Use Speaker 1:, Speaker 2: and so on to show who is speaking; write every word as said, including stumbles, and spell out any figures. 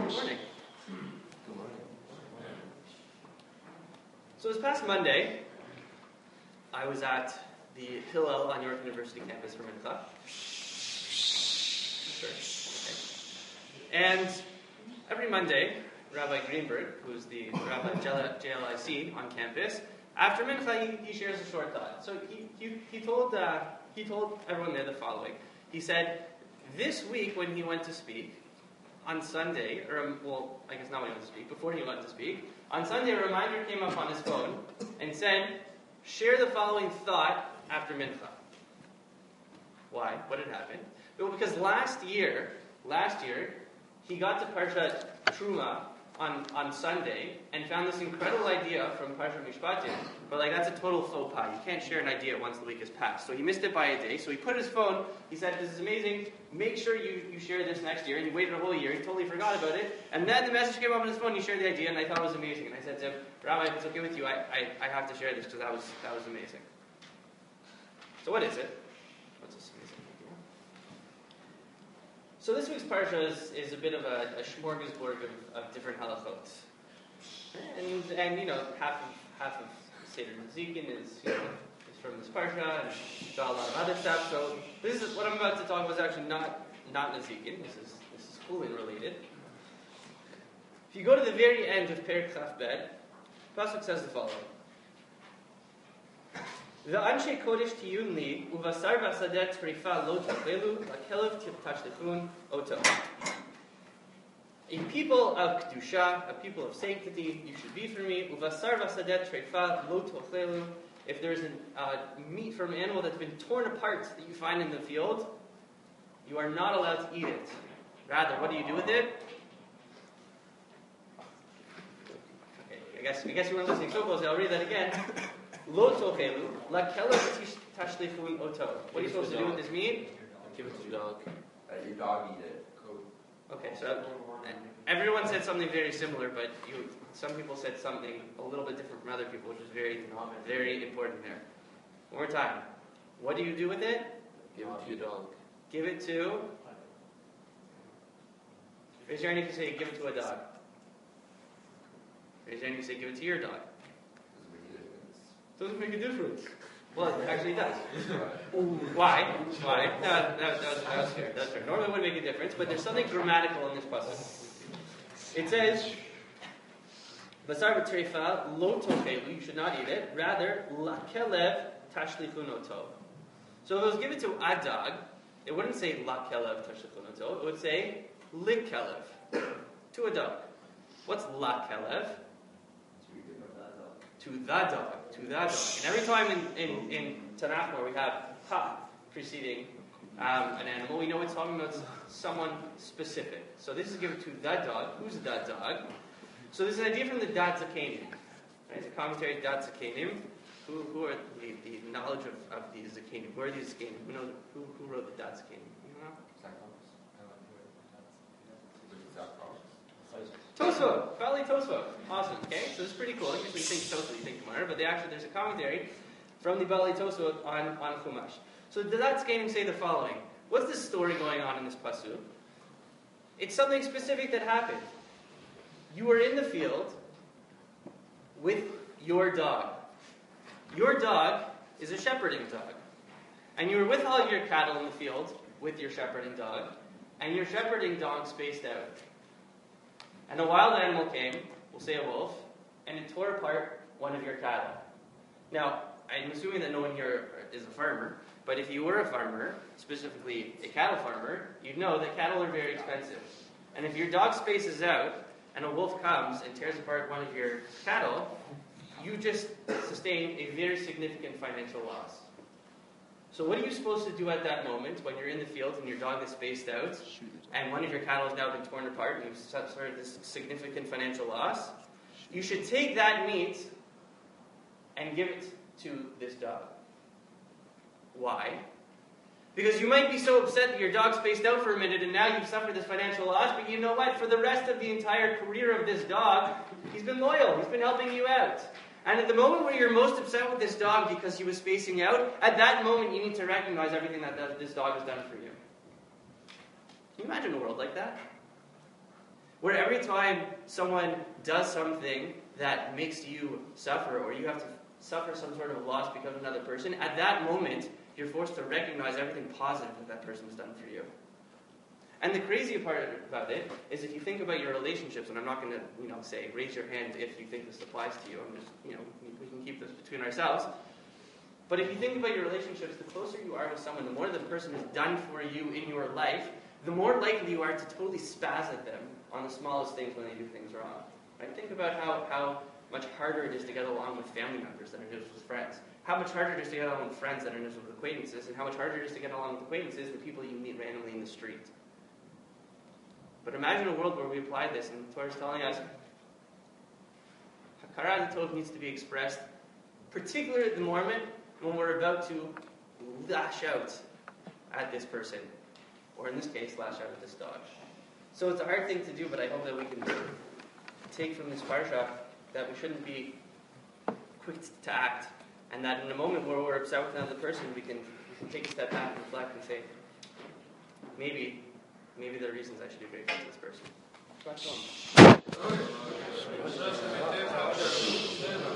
Speaker 1: Good morning. So this past Monday, I was at the Hillel on York University campus for Mincha. Sure. Okay. And every Monday, Rabbi Greenberg, who's the Rabbi at J L I C on campus, after Mincha, he, he shares a short thought. So he he, he told uh, he told everyone there the following. He said, this week when he went to speak, on Sunday, or well, I guess not when he went to speak, before he went to speak, on Sunday a reminder came up on his phone and said, share the following thought after Mincha. Why? What had happened? Well, because last year, last year, he got to Parshat Truma on, on Sunday and found this incredible idea from Parshat Mishpatim, but like that's a total faux pas. You can't share an idea once the week has passed. So he missed it by a day. So he put his phone, he said, this is amazing, make sure you, you share this next year. And he waited a whole year, he totally forgot about it. And then the message came up on his phone, he shared the idea, and I thought it was amazing. And I said to him, Rabbi, if it's okay with you, I, I, I have to share this because that was, that was amazing. So what is it? What's this amazing idea? So this week's parsha is, is a bit of a, a smorgasbord of, of different halachot. And, and, you know, half of, half of Seder Nezikin is, you know, is from this parsha, and got a lot of other stuff. So this is, what I'm about to talk about is actually not, not Nezikin. This is, this is Chulin related. If you go to the very end of Perek Chaf Bet, Pasuk says the following. V'anshe kodesh tiyun li, uvasar v'asadet trifa lo tachelu, lakelev tashtechun oto. A people of kedusha, a people of sanctity, you should be for me. Uvasar v'asadet trifa lo tachelu. If there's a uh, meat from an animal that's been torn apart that you find in the field, you are not allowed to eat it. Rather, what do you do with it? Okay, I guess I guess you weren't listening so closely. I'll read that again. Lo tochelu, la kelev tashlechun oto. What are you supposed to do with this meat?
Speaker 2: Give it to your dog. Let your dog eat it. Cool.
Speaker 1: Okay, so everyone said something very similar, but you, some people said something a little bit different from other people, which is very, very important there. One more time. What do you do with it?
Speaker 2: Give it to your dog.
Speaker 1: Give it to? Raise your hand if you say give it to a dog. Raise your hand if you say give it to your dog. Doesn't make a difference. Well, it actually does. Why? Why? No, that, that, was, that was fair. That's fair. Normally it wouldn't make a difference, but there's something grammatical in this pasuk. It says, "Basar v'treifa lo tochelu." You should not eat it. Rather, lakelev tashlichun oto. So if it was given to a dog, it wouldn't say lakelev tashlichun oto. It would say likelev to a dog. What's lakelev? To the dog. To the dog. And every time in, in, in Tanakh where we have ha preceding um, an animal, we know it's talking about someone specific. So this is given to the dog. Who's the dog? So this is an idea from the Dat Zakenim. Right? The commentary of Dat Zakenim. Who, who are the, the knowledge of, of these Zakenim? Who are these Zakenim? Who, knows, who, who wrote the Dat Zakenim? You know? Tosfot, Bali Tosfot. Awesome. Okay, so this is pretty cool. Usually you think Tosfot, you think Gemara, but they actually there's a commentary from the Bali Tosfot on on Chumash. So the Dat Zakenim say the following: what's the story going on in this pasuk? It's something specific that happened. You were in the field with your dog. Your dog is a shepherding dog, and you were with all your cattle in the field with your shepherding dog, and your shepherding dog spaced out. And a wild animal came, we'll say a wolf, and it tore apart one of your cattle. Now, I'm assuming that no one here is a farmer, but if you were a farmer, specifically a cattle farmer, you'd know that cattle are very expensive. And if your dog spaces out, and a wolf comes and tears apart one of your cattle, you just sustain a very significant financial loss. So what are you supposed to do at that moment when you're in the field and your dog is spaced out and one of your cattle has now been torn apart and you've suffered this significant financial loss? You should take that meat and give it to this dog. Why? Because you might be so upset that your dog spaced out for a minute and now you've suffered this financial loss, but you know what? For the rest of the entire career of this dog, he's been loyal. He's been helping you out. And at the moment where you're most upset with this dog because he was spacing out, at that moment you need to recognize everything that this dog has done for you. Can you imagine a world like that? Where every time someone does something that makes you suffer, or you have to suffer some sort of loss because of another person, at that moment, you're forced to recognize everything positive that that person's done for you. And the crazy part about it is if you think about your relationships, and I'm not going to, you know, say, raise your hand if you think this applies to you. I'm just, you know, we can keep this between ourselves. But if you think about your relationships, the closer you are with someone, the more the person has done for you in your life, the more likely you are to totally spaz at them on the smallest things when they do things wrong. Right? Think about how, how much harder it is to get along with family members than it is with friends. How much harder it is to get along with friends than it is with acquaintances, and how much harder it is to get along with acquaintances than people you meet randomly in the street. But imagine a world where we apply this, and the Torah is telling us Hakarat Tov needs to be expressed, particularly at the moment when we're about to lash out at this person, or in this case, lash out at this dog. So it's a hard thing to do, but I hope that we can take from this parsha that we shouldn't be quick to act, and that in a moment where we're upset with another person, we can, we can take a step back and reflect and say, maybe Maybe there are reasons I should be grateful to this person.